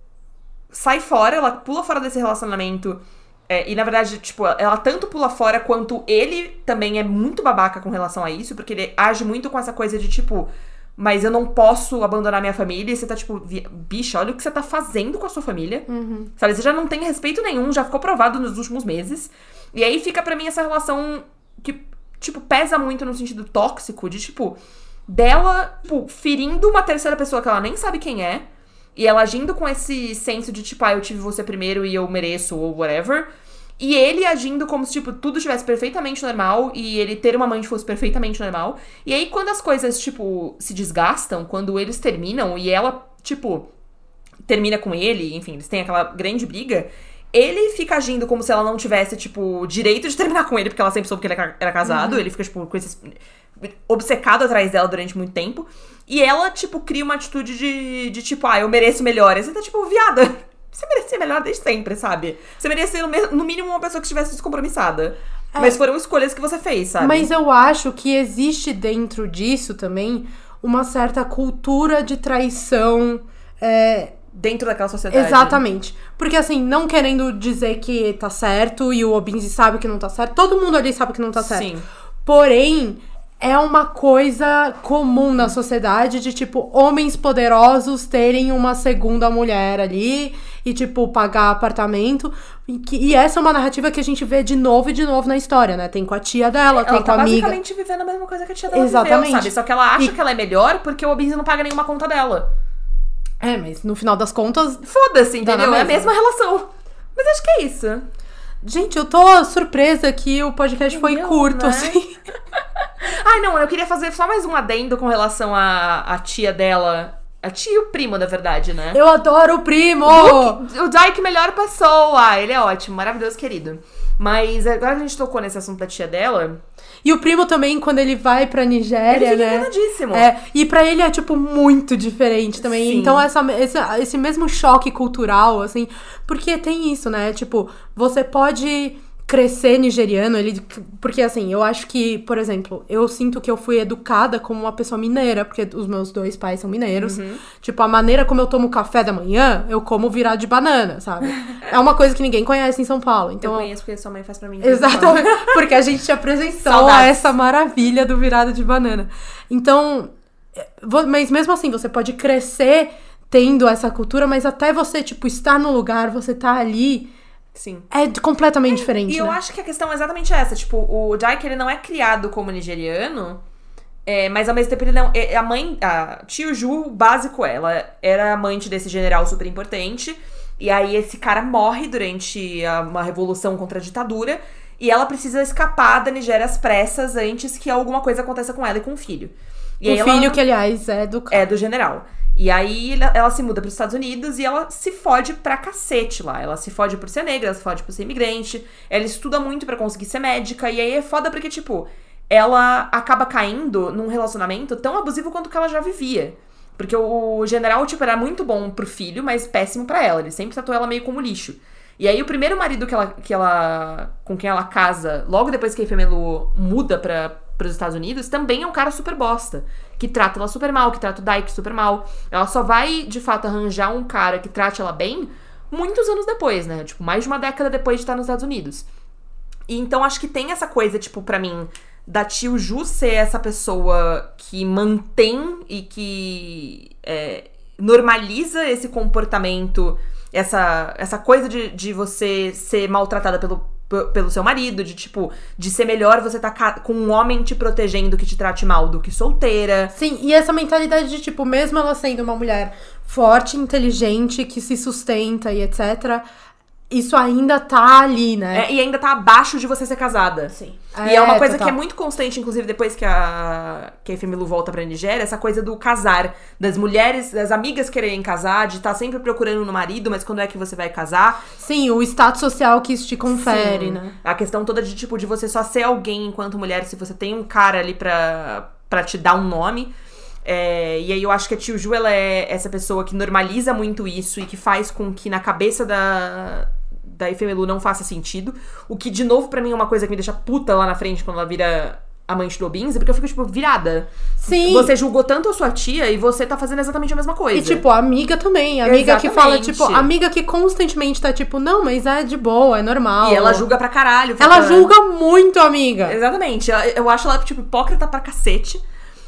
sai fora, ela pula fora desse relacionamento. É, e, na verdade, tipo, ela tanto pula fora quanto ele também é muito babaca com relação a isso. Porque ele age muito com essa coisa de, tipo... Mas eu não posso abandonar minha família. E você tá tipo, bicha, olha o que você tá fazendo com a sua família. Uhum. Sabe, você já não tem respeito nenhum, já ficou provado nos últimos meses. E aí fica pra mim essa relação que, tipo, pesa muito no sentido tóxico. De, tipo, dela, tipo, ferindo uma terceira pessoa que ela nem sabe quem é. E ela agindo com esse senso de, tipo, ah, eu tive você primeiro e eu mereço, ou whatever. E ele agindo como se, tipo, tudo estivesse perfeitamente normal e ele ter uma mãe fosse perfeitamente normal. E aí, quando as coisas, tipo, se desgastam, quando eles terminam e ela, tipo, termina com ele, enfim, eles têm aquela grande briga, ele fica agindo como se ela não tivesse, tipo, direito de terminar com ele, porque ela sempre soube que ele era casado. Uhum. Ele fica, tipo, com esse... obcecado atrás dela durante muito tempo. E ela, tipo, cria uma atitude de, de tipo, ah, eu mereço melhor. E você tá, tipo, viada... Você merecia melhor desde sempre, sabe? Você merecia, no mínimo, uma pessoa que estivesse descompromissada. É. Mas foram escolhas que você fez, sabe? Mas eu acho que existe dentro disso também uma certa cultura de traição. É... Dentro daquela sociedade. Exatamente. Porque, assim, não querendo dizer que tá certo e o Obinzi sabe que não tá certo. Todo mundo ali sabe que não tá certo. Sim. Porém... é uma coisa comum na sociedade de, tipo, homens poderosos terem uma segunda mulher ali e, tipo, pagar apartamento. E, que, e essa é uma narrativa que a gente vê de novo e de novo na história, né? Tem com a tia dela, ela tem tá com a amiga. Ela tá basicamente vivendo a mesma coisa que a tia dela Exatamente. viveu, sabe? Só que ela acha e... que ela é melhor porque o Obinzi não paga nenhuma conta dela. É, mas no final das contas... foda-se, entendeu? É a mesma relação. Mas acho que é isso. Gente, eu tô surpresa que o podcast foi Meu, curto, né? assim. Ai, não, eu queria fazer só mais um adendo com relação à, à tia dela. A tia e o primo, na verdade, né? Eu adoro o primo! O, o Dyke, melhor pessoa. Ele é ótimo, maravilhoso, querido. Mas agora que a gente tocou nesse assunto da tia dela... E o primo também, quando ele vai pra Nigéria, ele fica né? enganadíssimo. É, e pra ele é, tipo, muito diferente também. Sim. Então, essa, esse, esse mesmo choque cultural, assim... Porque tem isso, né? Tipo, você pode crescer nigeriano, ele, porque, assim, eu acho que, por exemplo, eu sinto que eu fui educada como uma pessoa mineira, porque os meus dois pais são mineiros. Uhum. Tipo, a maneira como eu tomo café da manhã, eu como virado de banana, sabe? É uma coisa que ninguém conhece em São Paulo. Então, eu conheço porque sua mãe faz pra mim. Exatamente, porque a gente te apresentou Saudades. essa maravilha do virado de banana. Então, mas mesmo assim, você pode crescer tendo essa cultura, mas até você, tipo, estar no lugar, você tá ali... Sim. É completamente é, diferente, E né? eu acho que a questão é exatamente essa. Tipo, o Dyke, ele não é criado como nigeriano, é, mas ao mesmo tempo ele não... A mãe, a tio Ju, o básico, ela era amante desse general super importante. E aí esse cara morre durante a, uma revolução contra a ditadura. E ela precisa escapar da Nigéria às pressas antes que alguma coisa aconteça com ela e com o filho. E o aí filho ela, que, aliás, é do cara. É do general. E aí ela se muda para os Estados Unidos e ela se fode pra cacete lá. Ela se fode por ser negra, ela se fode por ser imigrante. Ela estuda muito pra conseguir ser médica. E aí é foda porque, tipo, ela acaba caindo num relacionamento tão abusivo quanto o que ela já vivia. Porque o general, tipo, era muito bom pro filho, mas péssimo pra ela. Ele sempre tratou ela meio como lixo. E aí o primeiro marido que ela, que ela, com quem ela casa, logo depois que a Ifemelu muda pra, pros Estados Unidos, também é um cara super bosta. Que trata ela super mal, que trata o Dyke super mal. Ela só vai, de fato, arranjar um cara que trate ela bem muitos anos depois, né? Tipo, mais de uma década depois de estar nos Estados Unidos. E então acho que tem essa coisa, tipo, pra mim, da tio Ju ser essa pessoa que mantém e que é, normaliza esse comportamento, essa, essa coisa de, de você ser maltratada pelo, pelo seu marido, de tipo, de ser melhor você tá com um homem te protegendo que te trate mal do que solteira. Sim, e essa mentalidade de tipo, mesmo ela sendo uma mulher forte, inteligente, que se sustenta e etcétera, isso ainda tá ali, né? É, e ainda tá abaixo de você ser casada. Sim. E é, é uma coisa total. que é muito constante, inclusive, depois que a, que a Ifemelu volta pra Nigéria, essa coisa do casar. Das mulheres, das amigas quererem casar, de estar tá sempre procurando no marido, mas quando é que você vai casar? Sim, o status social que isso te confere, Sim. né? A questão toda de, tipo, de você só ser alguém enquanto mulher, se você tem um cara ali pra, pra te dar um nome. É, e aí eu acho que a Tio Ju, ela é essa pessoa que normaliza muito isso e que faz com que na cabeça da, da Efemelu não faça sentido. O que, de novo, pra mim é uma coisa que me deixa puta lá na frente quando ela vira amante do Obinze, porque eu fico, tipo, virada. Sim. Você julgou tanto a sua tia e você tá fazendo exatamente a mesma coisa. E, tipo, a amiga também. A amiga Exatamente. que fala, tipo, a amiga que constantemente tá, tipo, não, mas é de boa, é normal. E ela julga pra caralho. Fica... Ela julga muito a amiga. Exatamente. Eu, eu acho ela, tipo, hipócrita pra cacete.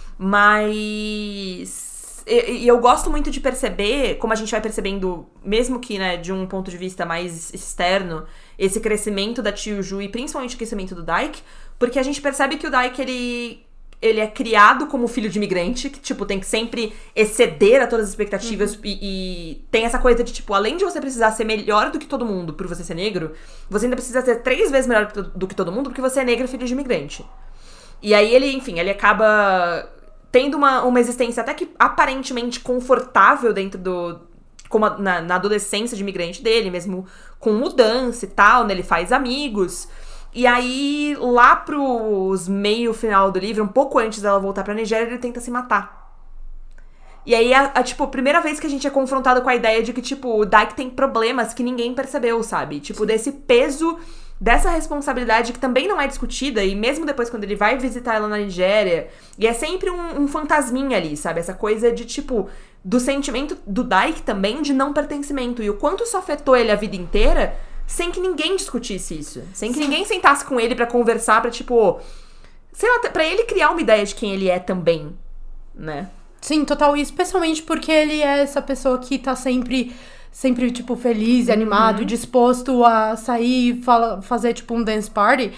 Mas... E, e eu gosto muito de perceber, como a gente vai percebendo, mesmo que, né, de um ponto de vista mais externo, esse crescimento da Tio Ju e principalmente o crescimento do Dike, porque a gente percebe que o Dike, ele, ele é criado como filho de imigrante, que, tipo, tem que sempre exceder a todas as expectativas uhum. e, e tem essa coisa de, tipo, além de você precisar ser melhor do que todo mundo por você ser negro, você ainda precisa ser três vezes melhor do que todo mundo porque você é negro e filho de imigrante. E aí ele, enfim, ele acaba tendo uma, uma existência até que aparentemente confortável dentro do... como a, na, na adolescência de imigrante dele, mesmo com mudança e tal, né? Ele faz amigos. E aí, lá pros meio final do livro, um pouco antes dela voltar pra Nigéria, ele tenta se matar. E aí, a, a, tipo, a primeira vez que a gente é confrontado com a ideia de que, tipo, o Dike tem problemas que ninguém percebeu, sabe? Tipo, desse peso, dessa responsabilidade que também não é discutida. E mesmo depois, quando ele vai visitar ela na Nigéria, e é sempre um, um fantasminha ali, sabe? Essa coisa de, tipo, do sentimento do Dike também de não pertencimento. E o quanto isso afetou ele a vida inteira... sem que ninguém discutisse isso. Sem que Sim. ninguém sentasse com ele pra conversar, pra, tipo... sei lá, pra ele criar uma ideia de quem ele é também, né? Sim, total. E especialmente porque ele é essa pessoa que tá sempre... sempre, tipo, feliz e animado, uhum. disposto a sair e fala, fazer, tipo, um dance party.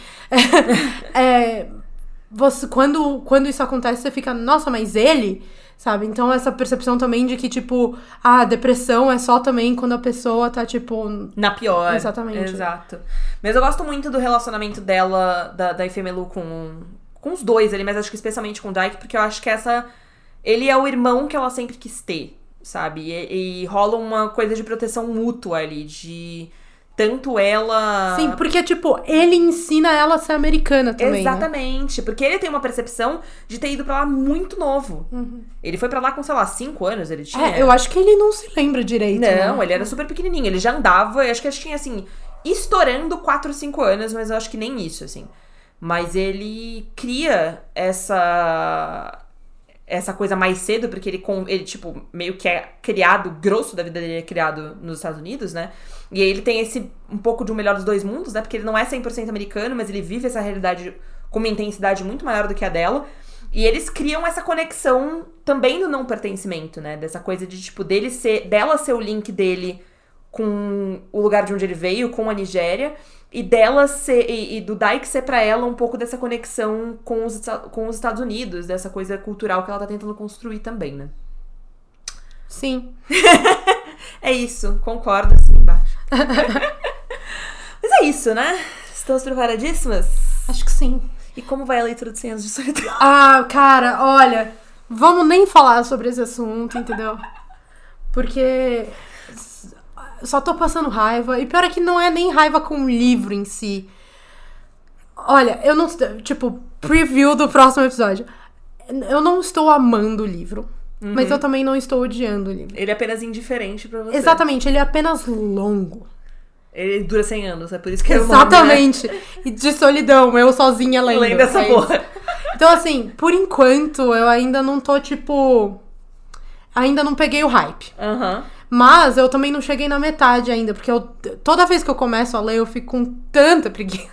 é, você, quando, quando isso acontece, você fica... nossa, mas ele... sabe? Então, essa percepção também de que, tipo, a depressão é só também quando a pessoa tá, tipo... na pior. Exatamente. Exato. Mas eu gosto muito do relacionamento dela, da, da Efemelu com, com os dois ali, mas acho que especialmente com o Dike, porque eu acho que essa... ele é o irmão que ela sempre quis ter, sabe? E, e rola uma coisa de proteção mútua ali, de... tanto ela... Sim, porque, tipo, ele ensina ela a ser americana também, Exatamente, né? Porque ele tem uma percepção de ter ido pra lá muito novo. Uhum. Ele foi pra lá com, sei lá, cinco anos, ele tinha... É, eu acho que ele não se lembra direito. Não, né? ele era super pequenininho, ele já andava, eu acho que ele tinha, assim, estourando quatro, cinco anos, mas eu acho que nem isso, assim. Mas ele cria essa... essa coisa mais cedo, porque ele, ele, tipo, meio que é criado, o grosso da vida dele é criado nos Estados Unidos, né? E aí ele tem esse, um pouco de um melhor dos dois mundos, né? Porque ele não é cem por cento americano, mas ele vive essa realidade com uma intensidade muito maior do que a dela. E eles criam essa conexão também do não pertencimento, né? Dessa coisa de, tipo, dele ser, dela ser o link dele com o lugar de onde ele veio, com a Nigéria. E dela ser, e, e do Dike ser pra ela um pouco dessa conexão com os, com os Estados Unidos, dessa coisa cultural que ela tá tentando construir também, né? Sim. É isso, concordo, assim embaixo. Mas é isso, né? Estamos preparadíssimas? Acho que sim. E como vai a leitura de cem anos de solidão? Ah, cara, olha, vamos nem falar sobre esse assunto, entendeu? Porque só tô passando raiva. E pior é que não é nem raiva com o livro em si. Olha, eu não... tipo, preview do próximo episódio. Eu não estou amando o livro. Uhum. Mas eu também não estou odiando o livro. Ele é apenas indiferente pra você. Exatamente, ele é apenas longo. Ele dura cem anos, é por isso que é o nome, Exatamente. Né? E de solidão, eu sozinha lendo. Lendo essa é porra. Então, assim, por enquanto, eu ainda não tô, tipo... ainda não peguei o hype. Aham. Uhum. Mas eu também não cheguei na metade ainda, porque eu, toda vez que eu começo a ler, eu fico com tanta preguiça.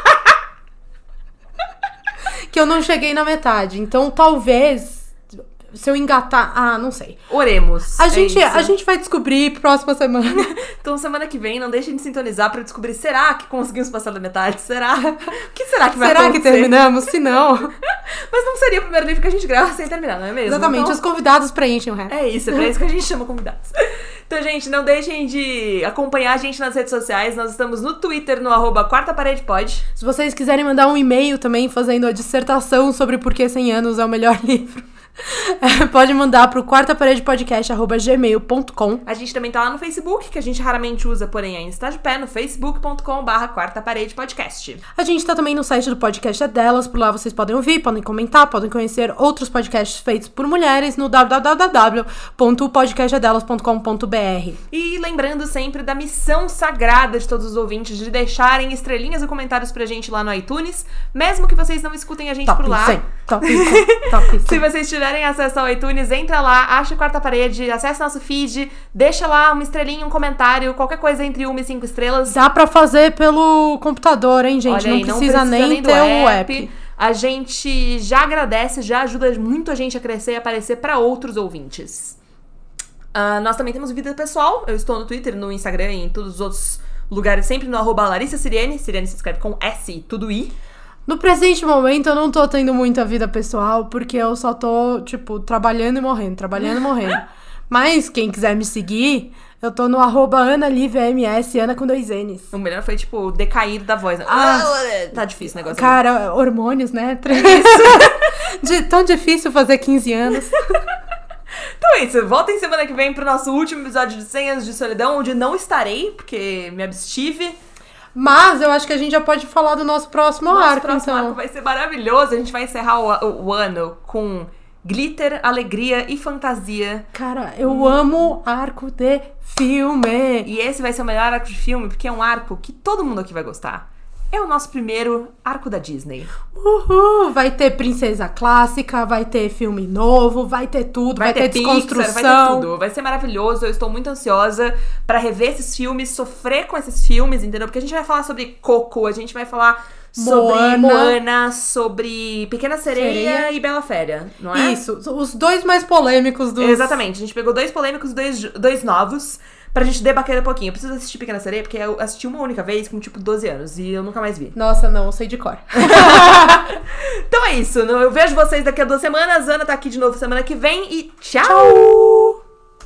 Que eu não cheguei na metade. Então, talvez... se eu engatar... ah, não sei. Oremos. A gente, é a gente vai descobrir próxima semana. Então, semana que vem, não deixem de sintonizar pra descobrir, será que conseguimos passar da metade? Será? O que será que vai será acontecer? Será que terminamos? Se não... Mas não seria o primeiro livro que a gente grava sem terminar, não é mesmo? Exatamente, então, os convidados preenchem o resto. É isso, é pra isso que a gente chama convidados. Então, gente, não deixem de acompanhar a gente nas redes sociais. Nós estamos no Twitter, no arroba Quarta Parede Pod. Se vocês quiserem mandar um e-mail também fazendo a dissertação sobre por que cem anos é o melhor livro. É, pode mandar pro quarta parede podcast arroba gmail ponto com. A gente também tá lá no Facebook, que a gente raramente usa, porém ainda está de pé, no facebook ponto com barra quarta parede podcast. A gente tá também no site do Podcast é Delas, por lá vocês podem ouvir, podem comentar, podem conhecer outros podcasts feitos por mulheres no w w w ponto podcast é delas ponto com ponto b r. E lembrando sempre da missão sagrada de todos os ouvintes de deixarem estrelinhas e comentários pra gente lá no iTunes, mesmo que vocês não escutem a gente Top por lá. cem, top cem, top cem. Se vocês tiverem acesso ao iTunes, entra lá, acha a Quarta Parede, acesse nosso feed, deixa lá uma estrelinha, um comentário, qualquer coisa entre uma e cinco estrelas. Dá pra fazer pelo computador, hein, gente? Olha aí, não, precisa não precisa nem ter o app. A gente já agradece, já ajuda muito a gente a crescer e aparecer pra outros ouvintes. Uh, nós também temos vida pessoal. Eu estou no Twitter, no Instagram e em todos os outros lugares, sempre no arroba Larissa Siriene. Siriene se escreve com S e tudo I. No presente momento, eu não tô tendo muita vida pessoal, porque eu só tô, tipo, trabalhando e morrendo, trabalhando e morrendo. Mas, quem quiser me seguir, eu tô no arroba AnaLiviaMS, Ana com dois N's. O melhor foi, tipo, decair da voz. Ah, tá difícil o negócio. Cara, hormônios, né? Isso. De, tão difícil fazer quinze anos. Então é isso, voltem semana que vem pro nosso último episódio de cem anos de solidão, onde não estarei, porque me abstive. Mas eu acho que a gente já pode falar do nosso próximo nosso arco, próximo então. arco vai ser maravilhoso. A gente vai encerrar o, o, o ano com glitter, alegria e fantasia. Cara, eu hum. amo arco de filme. E esse vai ser o melhor arco de filme, porque é um arco que todo mundo aqui vai gostar. É o nosso primeiro arco da Disney. Uhul! Vai ter princesa clássica, vai ter filme novo, vai ter tudo, vai, vai ter, ter desconstrução. Pixar, vai ter tudo. Vai ser maravilhoso, eu estou muito ansiosa pra rever esses filmes, sofrer com esses filmes, entendeu? Porque a gente vai falar sobre Coco, a gente vai falar sobre Moana, Moana sobre Pequena Sereia, Sereia e Bela Fera, não é? Isso, os dois mais polêmicos dos... Exatamente, a gente pegou dois polêmicos e dois, dois novos pra gente debater um pouquinho. Eu preciso assistir Pequena Sereia, porque eu assisti uma única vez com, tipo, doze anos. E eu nunca mais vi. Nossa, não, eu sei de cor. Então é isso. Eu vejo vocês daqui a duas semanas. Ana tá aqui de novo semana que vem. E tchau! Tchau!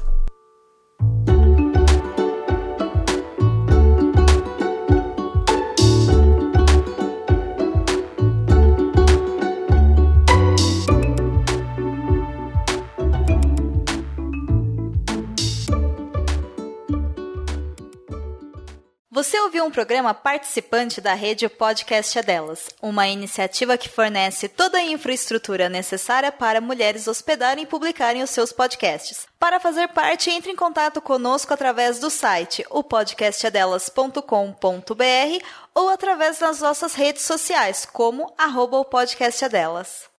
Você ouviu um programa participante da rede Podcast é Delas, uma iniciativa que fornece toda a infraestrutura necessária para mulheres hospedarem e publicarem os seus podcasts. Para fazer parte, entre em contato conosco através do site o podcast é delas ponto com ponto b r ou através das nossas redes sociais, como arroba o podcast é delas.